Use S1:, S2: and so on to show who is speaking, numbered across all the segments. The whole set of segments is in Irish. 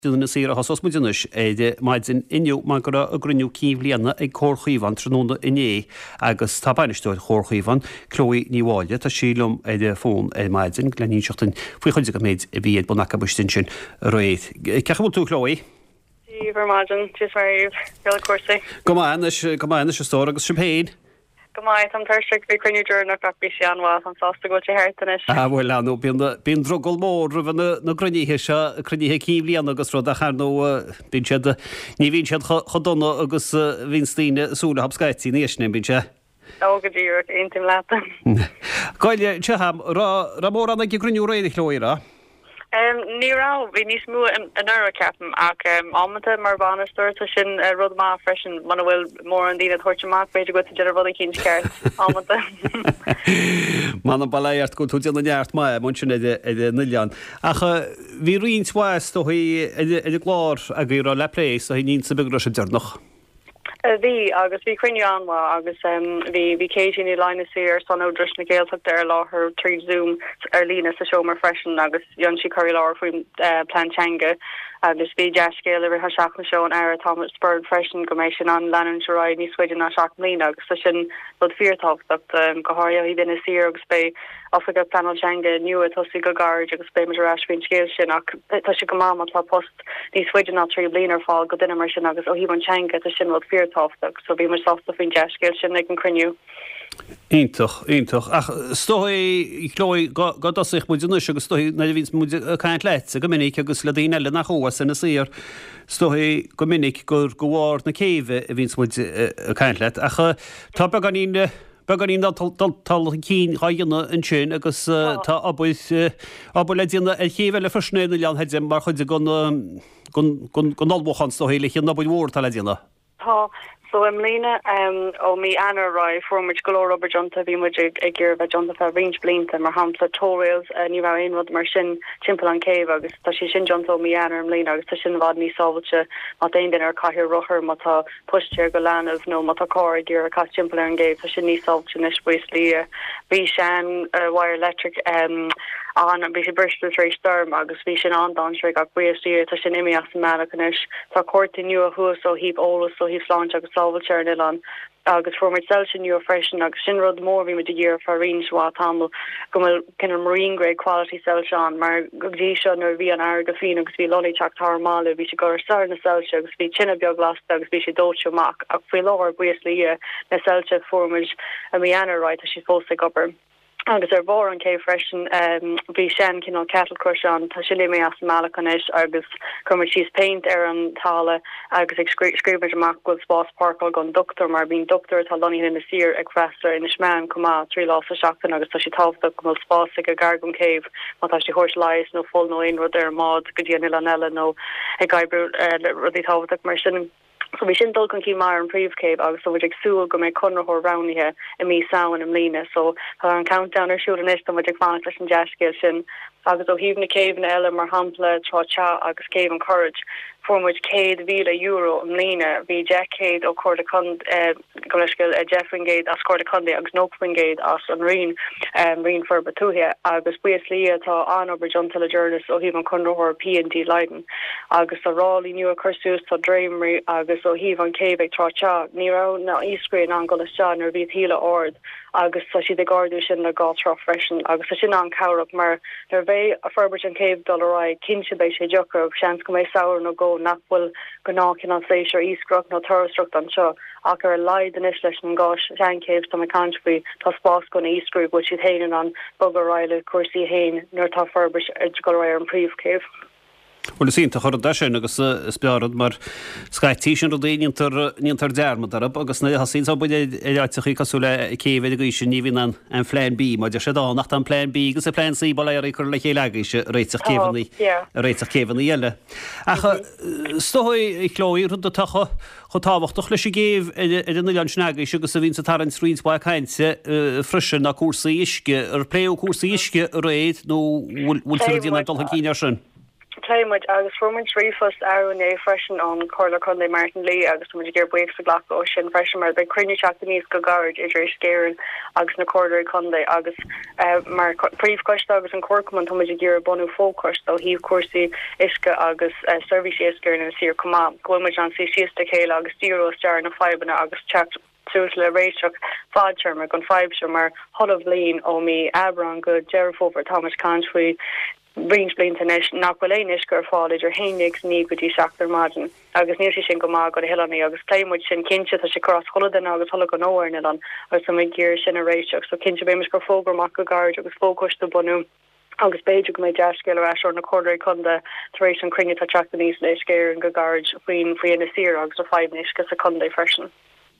S1: na sé a hasos muidirnis éide maidin inniu má go a gruniú cíomhlíanana ag chórchaíhan tróna iné agus tabbanisteir chórchaíhan chlóí níháile tá sílumm éide fón é maidin gleníseachtain faoi chuide go méid a bhíad bunacha bustin sin réid. Cecha tú chlóí?
S2: Vermagin, just very real course.
S1: Go main is stór agus simpéin.
S2: Go mai an thuirseach bhí cruinniú dúrnach ach bhí sé anhá an sásta go te heirtanis.
S1: Bhfuil anú bíon drogol mór na cruníthe se cruníthe cíomhlíanana agus rud a charnó bín siad ní bhín siad chodonna agus bhín stíine súla habscaití níosna bín se.
S2: Ó go dtír intim leata.
S1: Gáile teham ra mór anna gruniú réidir chlóire?
S2: Ní rá bhí níos mú an ceapam ach ámanta mar banisteir tá sin rud má freisin man bhfuil mór an dína thuirteach beidir go de rud cinn ceart ámanta.
S1: Man an baléart go tú déanana neart mai mun sin idir nulean. Acha bhí rionn tháis do idir glár a ggur leplééis a ní sa begra sé dearnach.
S2: Bhí agus bhí cruinniú anhá agus bhí céisií ní leine siar san ó dris na géalteach ar láthair trí Zoom ar lína sa seomar freisin agus dionn si choirí láir faoin plantanga agus bhí deascéal ar seach na seo an air Thomas Spurn freisin go mééis sin an lean seráid ní suidir na seach lína agus sa sin bud feartácht go háir hí duna siar agus bé Africa planaltanga nua tosi go garge agus be mar asbin scale sin ach tá si go máma tá post ní sweden na trí blinar fá go dinner mar sin agus ó híhantanga tá sin wat feartáach so bí mar sosta fin deascéil sin ag an cruniú.
S1: Ítach ach stoi chlói go sich mu agus stoi na víns mu kaint leit go minnig agus le dín eile nach hóas in sér stoi go minnig gur gohar na céve a víns mu kaint leit ach tá gan ín tal cín chaanna an sin agus tá abu le díanana a chéhile forsnéú lean heid mar chuide gon nálbochan sto héile chin nabud mór tal le díanana.
S2: Tá so lína ó mí anar roi formid goló Robert Jonta bhí muid ag gur bheith Jonta fe range blinta mar hapla tórails ní bh aon rud mar sin timp an céh agus tá sé sin Jonta ó mí anar lína agus tá sin bhd ní sábailte má daon den ar caiir ruchar má tá pusteir go leanamh nó má tá cáir gur a cai timp an géh tá sin ní sábailte nes buis lí bhí sean wire electric an bhí sé Bristol éis storm agus bhí sin andánsre ag buí tá sin imi as mena canis tá cuairta nu a thuas ó híb ólas ó hí sláint agus sábailte an agus formid sel sin nu freisin agus sin rud mór bhí me de year for rinsá tamil go kin marine grade quality sel an mar godí se nar bhí an air go fin agus bhí lolly teach tarmále bhí se go sar na selse agus bhí chinna beag las agus bhí sé dóteach ach fé láhar buíoslí na selse formid a mi anráid a si fósa gopur. Agus bhór an céh freisin bhí sin cin cattle crush an tá si mé as malacanis agus cumir síos paint ar an tála agus ag scríbir amach go spás parkil gon doctor mar bín doctor tá loní in na sir ag freistar in ismean cumá trí lá a seachtain agus tá si táfta go spás ag a gargum céh má tá si hors leis nó fol nó ein rud ar mád go dtí an eile nó ag gaibrú rudí táfach mar sin. So vi sin dul kon ki mar an príomhcéh agus so ag súil go mé conrathór ranithe i mí saoan am lína so an countdown ar siúil an istam ag fan leis an deascéil sin agus ó híomna céh na eile mar hapla trátá agus céh an courage formid €100,000 am lína bhí decade ó cuairda goleiscail Jeffringate as cuairda condé agus Nócringate as an rion for batúthe agus buas lí atá an obair John Telejournas ó híomh an conrathór P&D Leiden agus a rálí nua chursús tá Dreamery agus ó híomh an céh ag trátá ní rá na íscré an goleán ar bhí híle ord agus sa si de gardú sin na gátrá freisin agus sa sin an cabhraach mar nar bheith a ferbert an céh dollarrá cinse bééis sé jocar sean go méid saoir nó go nachfuil go ná cin an sééis ar íscroch nó thustrucht an seo ach ar leid an is leis an gáis sean céh tá country tá spás go na íscrú go si héanaan an bogarráile cuasaí héin nuair tá ferbert go ra an príomhcéh.
S1: Well sínta chu de sin agus spearad mar Skytí sin daíontar dearmad arab agus na hasín bud éitechaí cosúla céhhéid a go sin ní hín an phléin bí, mar de sé dá nach an phléin bí agus a phléin sí ball ar chur le chéile se réiteach céhanna eile. Acha stoid i chlóí rud tacha chu táhachtach leis géh na lean sneagaí agus a vín sa tar an srínspa caiinte frisin na cuasaí isce ar pléú cuasaí isce réid nó bhfuil díanana dulcha cíine sin.
S2: climate agus Roman Refust Arne freshen on Corla Conde Martin Lee agus gear breaks the Black Ocean freshen mar by Crinny Chattanese go guard Idris Garen agus na Corder Conde agus mar brief cost agus and Corkman to gear bonu focus so he of course iska agus service iska in seer come Gwimage on CCista Kale agus Zero Star and a 5 and agus chat Suitla Raychuck Fodchermer gun 5 mar Hull of Lean o me Abron good Jerry over Thomas Country Range Blinton Naquilanish gur fáid ar hénig ní go dtí seachtar margin agus níl sin go má go hilaní agus léimmuid sin cinse a se cross holidan agus thola go nóir an agus sam géir sin a réiteach so cinse béimes gur fógur mac go gard agus fógus do bunú agus beidir go méid deascéil ar na cordaí chunda taréis an crinne tá teachta níos leis géir an go gard faoin na sir agus a 5 gus a chundaí freisin.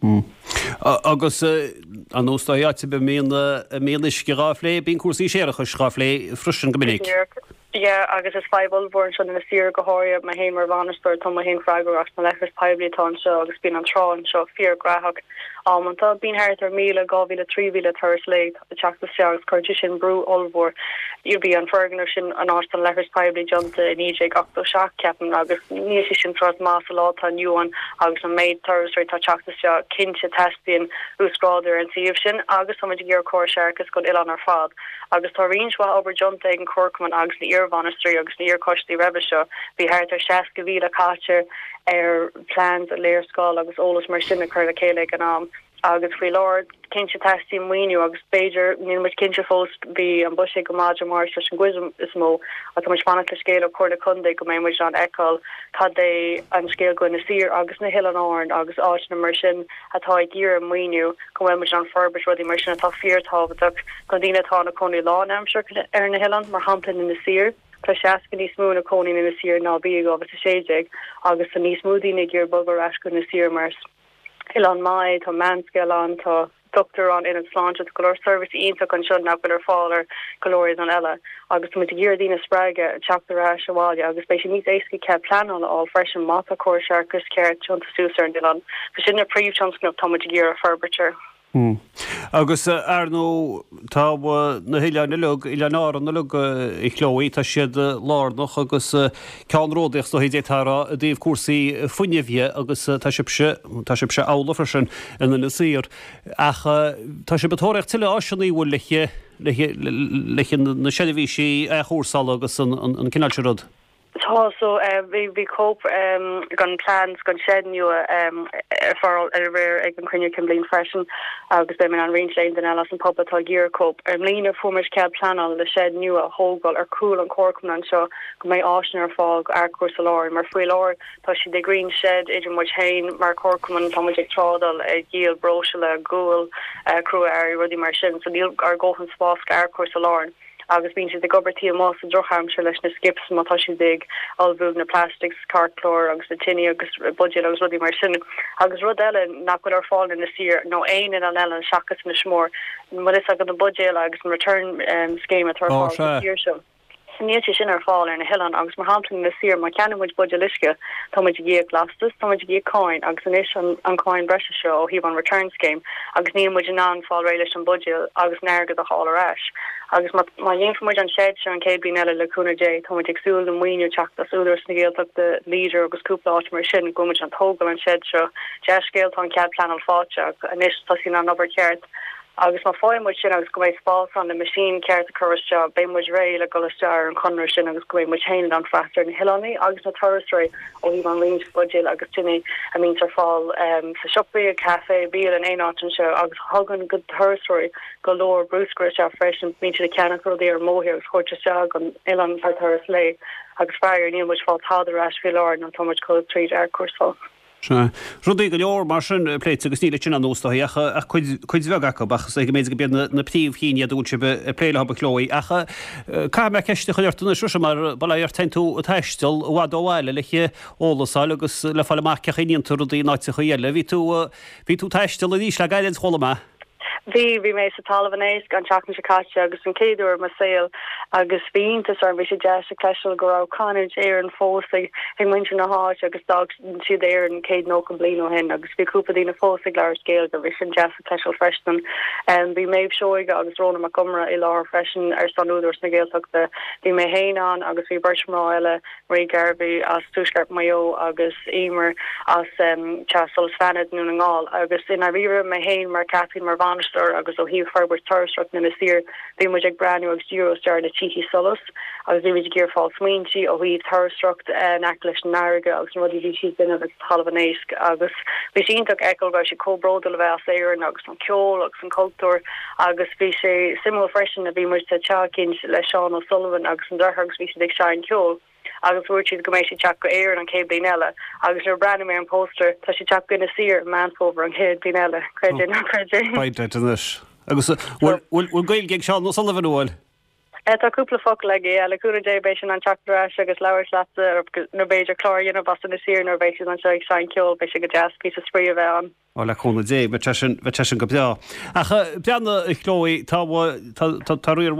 S1: Agus an nóstaíte be mélis go ráflé bín cuasí séach ráflé frisin gomininic.
S2: Yeah, agus is 5 born in a sir gohoria ma hamer vanistor to ma hen frago as na lechas pibleton so agus bin an tron so fear grahak almonta bin herter mele govile 3 vile thurs late the chak the sharks cortition brew olvor you be an fergushin an austin lechas pible jumped in ej octo shock captain agus nishin trust mas lot on you on agus a maid thursday to chak the shark kinche testien who's brother and see agus some gear core shark is good ill on our fad agus to range wa over jumped in Corkman agus Vanistry agus near Costi Rebisha be hard Shaska Vila Catcher plans a layer skull agus Olas Marcina Curla Kalik and agus free Lord Kincha Tasti Mwinu agus Bajer Nin much Kincha Fost be and Bushy Gamaja Marsh and Guism is mo at much Monica scale of Corda Kunde go main which on Ekal Cade and scale go na seer agus na hill and Orn agus Arch na Mershin at high gear and Mwinu go much on Furbish Ruddy Mershin at fear top at Condina Tana Coney Law and I'm sure Erna Hillan Marhampton in the seer Clashasca ní smú na conin in the seer ná bí go a séig agus a ní smúdí na gear bugger asco na seer mars Ilan mai to manscale on to doctor on in its launch at color service inta con shut up with her father colores on Ella agus mit gear dina spraga chapter ashawali agus special needs aski kept plan on all fresh and mata core sharkers care chun to suser and Dylan for shouldn't approve chance of Thomas gear furbiture
S1: Agus nó tá na hiile na lug ile ná an na lug I chlóí tá siad lánach agus ceanródaach do hédétara a dtíobh cuasaí fuinehhe agus tá se ála freisin in na sír ach tá se betóireacht tiile áisinaí bhfuil leiche na séidirhísí a chósal agus an cinál rud.
S2: So we cope gun plans gun shed new for rare egg and crinny can blame freshen agus be an range lane den Alice and Papa gear cope leaner formish cab plan on the shed new a whole or cool and Corkman and so go my ocean fog our course lor mar free lor she the green shed agent which hain mar Corkman Thomas Trodal yiel brochula goal crew area ruddy marshin so deal our golden sposk our course lor agus bín si de gobertí más a drocham se leis na skips mátá si dig albúg na plastics, cartlór agus na tinine agus budget agus rudí mar sin agus rud eile nachfuil ar fáil in na sir nó ein in an eile seachas na smór mar is a go na budget agus an return scheme at fáil hir se. Ní sin ar fáil ar na hillan agus mar hapling na sir mar ceanmuid budget liske táid gé glastas táid gé coin agus an is an coin breise seo ó híh an return scheme agus nímuid an an fáil réile an budget agus neirgad a hall aráis. agus ma dhéonfuid an séid se an céad bín eile leúna dé táid agsúil an muoinú teachtas úidir snagéalach de líidir agus cúpláit mar sin gomuid an tógal an séid seo deascéalt an cead planal fáteach a níos tá sin an obair ceart. agus ma foimuid sin agus go méid spás an na machine ceart a chuiriste bémuid ré le goistear an conir sin agus go muid héin an frastar na hilaní agus na thuirstrai ó hí an líns budget agus tinine a mín ar fáil sa sioppaí a café bíal an éáin seo agus hagan go thuirstrai go leir brúscra se freisin mí de ceannachil dé ar móthir agus chuirte an ilan ar thuras lé agus fear níon muid fáil táidir as fi láir an tomuid có tríd ar cuasá.
S1: Rudí go leor mar sin pléit agus níle sin an nóstaíach a chuid bhegacha bachas ag méid go bead na ptíomh chéine a dúil be pléile hab chlóí acha cá me ceiste chuirtuna suasa mar bailíar teintú a teistil bhd óhile leiche ólasáil agus le fáile marceach íonn rudí náite chu dhéile hí tú teistil a dís le gaiilen chola.
S2: Bhí mé sa talhanéis gan teachn se caite agus an céadú ma saoil agus bhíntas ar bhí sé de a cléisiil go rah caid ar an fósaigh ag muinte na háit agus dag siad éir an céad nó an blin ó hen agus bhí cúpa dtína fósaigh leir scéal go bhí sin de a cléisiil freistan bhí méid seoige agus róna a cumra i lá freisin ar sanúidir na ggéalteachta bhí mé héán agus bhí birtmrá eile ré garbhí as túisceart maio agus émer as teas fanad nú an gáil agus ina rire mé héin mar Cathy mar Vanistor agus ó híh Herbert Thurstruck na sir bhí mu ag brandú agus Eurostar na tíí solas agus bhí muidir ggéir fá smaointí ó híh Thurstruck neclis náige agus rudí bhí si bin agus talhanéis agus bhí síntaach eil bheit sé cóbródal a bheith éan agus an ceol agus an cultúr agus bhí sé simú freisin a bhí mu te teacinn le Seán O'Sullivan agus an darthagus bhí sé ag sein ceol. agus bhuiir go mééis teach go éir an céad bíile agus ar brand mé an póster tá sé teach gona sir manfóver an chéad bíile creidir
S1: agus bhfuil gail geag Seán O'Sullivan bhil.
S2: Táúpla fo le le cúna débéis an teachtarrá agus leirlaata nó béidir chláirna bas na sir nó béis an se sein ceol béis go jazz pí a sprí a bheith an.
S1: le chuna dé be sin go beá. Beanna chlóí táúir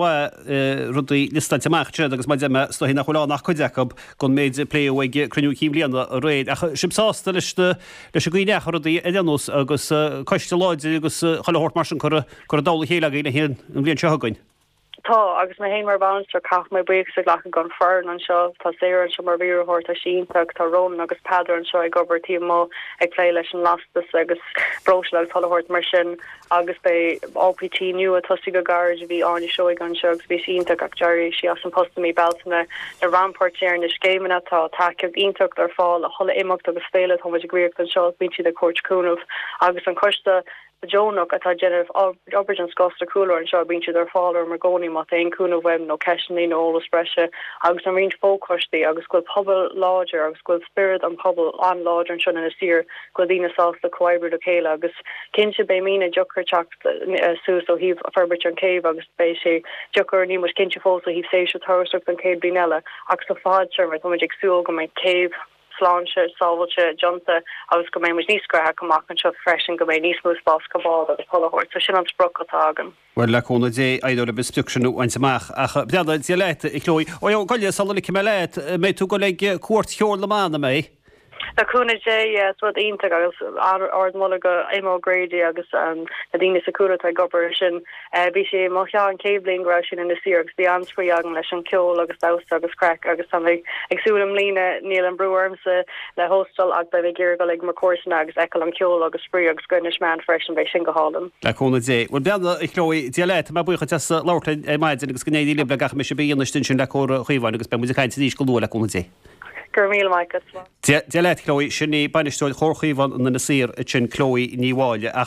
S1: rudí listateach agus mai déime sto hí nach choá nach chuideachb gon méid léhhaige cruniú cím líanana a réid. Simsásta leis a gcuoineach rudí éanús agus coiste láide agus chohort mar chu dála chéile ile hé an bblion segain.
S2: Tá agus mé hé mar banster cach mé buig sa ghlach gan fern an seo tá sé an se mar víhort a síntaach tá rom agus pedar an seo ag gobertí mó ag lé leis an lastas agus bros le talhort mar sin agus bei OPT nu a tosi go garage bhí an seo gan segus bhí síntaach ach Jerry si as an postí beltna na ramportéir na scéman atá take íntacht ar fáil a chola imimecht agus féile tho gréir an seo bhí si de cuatcúnmh agus an costa Jonach atá genef Obergen Scosta cooler an seo bíse ar fáler margóní mat ein cúna web no ceisní nó ólas breise agus an rin fócostí agus goil pobl láger agus goil spirit an pobl an láger an sin in a sir go dtína sásta coibre do chéile agus cinse bé mína jokerteach sús ó híh a ferbert an céh agus bé sé joker ní mar cinse fós ó híh sé thuach an céad bíile agus sa fád server thoid ag súil go mé céh sláse, sávalte, jonta agus go mé mu níoscrathe goach an seo freisin go mé níos mús bás gobá agus chohort so sin an sprochatágan.
S1: Well le chuna dé aidir le bestructionú einsamach a beada dialect i chlói. Ó goile sal le me leit mé tú go le cuat cheor le mána mé.
S2: Táúna dé wat ínta agus ardmola go émógrédi agus na dtíine sacúra tá gobar sin bhí sé má an cébling gra sin in na si agus bhí ansfuí agan leis an ceol agus da agus crack agus sam agsúlam lína níl an breúarmsa le hostal ag be ggéir go ag mar cuasna agus eil an ceol agus sprí agus gunnis man freisin bei sin go hálam.
S1: Le chuna dé. Well beada i chlói dialect má bucha te láirta maid agus gnéí libre gach me se bíon stin sin le chóra chuomhain agus be muidir níos go le chuna dé.
S2: Dialect
S1: Chloe sinní banisteil chorchaíhan na sir sin Chloe níháile